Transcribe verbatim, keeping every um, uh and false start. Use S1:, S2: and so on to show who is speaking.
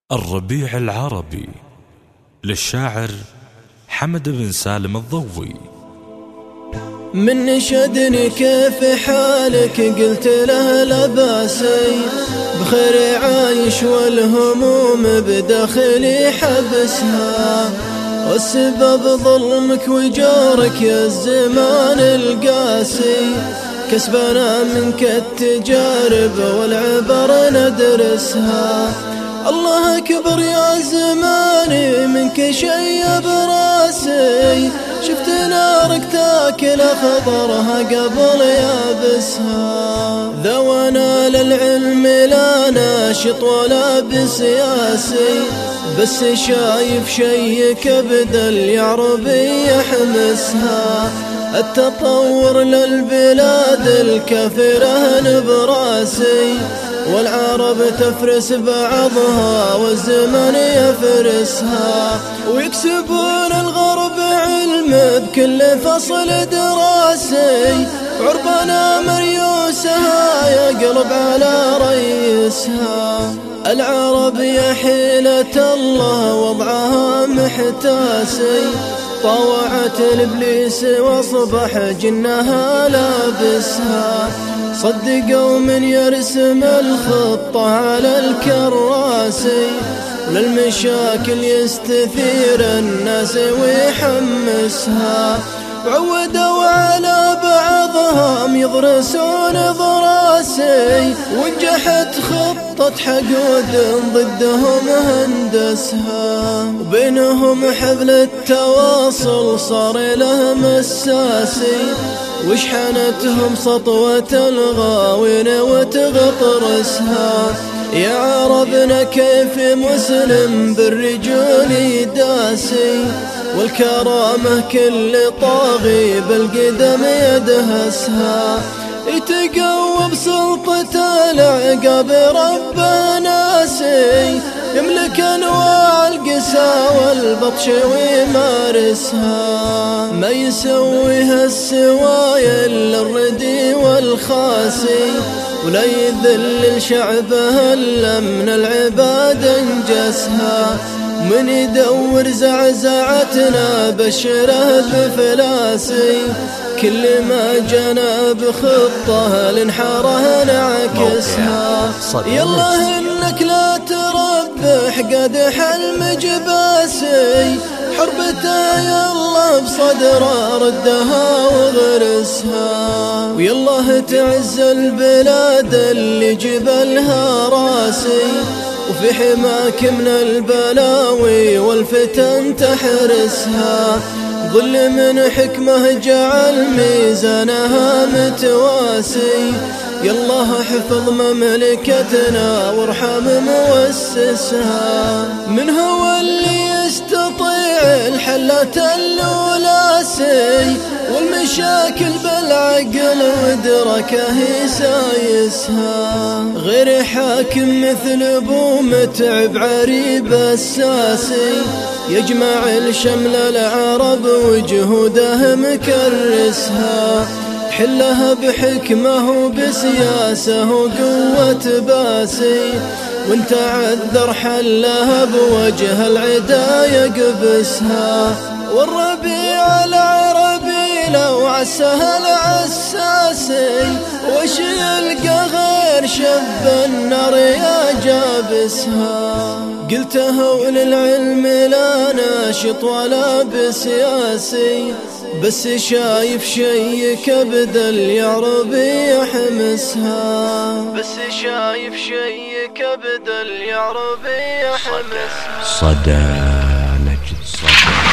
S1: الربيع العربي للشاعر حمد بن سالم الضوي.
S2: من نشدني كيف حالك قلت له لا باسي، بخير عايش والهموم بداخلي حبسها، والسبب ظلمك وجورك يا الزمان القاسي، كسبنا منك التجارب والعبر ندرسها. الله أكبر يا زماني منك شي براسي، شفت نارك تاكل خضرها قبل يابسها. ذونا للعلم لا ناشط ولا بسياسي، بس شايف شي كبد اليعربي يحمسها. التطور للبلاد الكافرة نبراسي، والعرب تفرس بعضها والزمن يفرسها، ويكسبون الغرب علم بكل فصل دراسي، عربنا مريوسها يقلب على ريسها. العرب يا حيلة الله وضعها محتاسي، طاوعت الإبليس واصبح جنها لابسها. صدقوا من يرسم الخطة على الكراسي، للمشاكل يستثير الناس ويحمسها. عودوا على بعضهم يضرسون ضراسي، ونجحت خطة حقود ضدهم هندسها. وبينهم حبل التواصل صار له مساسي، وشحنتهم سطوة الغاوين وتغطرسها. يا عربنا كيف مسلم بالرجول يداسي، والكرامة كل طاغي بالقدم يدهسها. يتقوى بسلطة العقاب رب ناسي، يملك أنواع القسى والبطش ويمارسها. ما يسويها السوايا إلا الردي والخاسي، ولا يذل شعبه إلا من العباد انجسها. من يدور زعزعتنا بشره بفلاسي، كل ما جنى بخطه لنحره نعكسها. يلا انك لا تربح قدح المجباسي، حربته يلا بصدره ردها وغرسها. ويلا تعز البلاد اللي جبلها راسي، وفي حماك من البلاوي والفتن تحرسها. ظل من حكمه جعل ميزانها متواسي، يالله حفظ مملكتنا وارحم مؤسسها. من هو اللي يستطيع الحلة اللولاسي، والمشاكل بالعقل ودركه يسايسها. غير حاكم مثل ابو متعب عريب الساسي، يجمع الشمل العرب وجهوده مكرسها. حلها بحكمه وبسياسه وقوة باسي، وانت عذر حلها بوجه العدا يقبسها. والربيع العربي لو عسها العساسي، وش يلقى غير شب النار يا جابسها. قلته وللعلم لا ناشط ولا بسياسي، بس شايف شي كبد اليعربي يحمسها. بس شايف شي كبد اليعربي يحمسها.
S1: صدى نجد صدى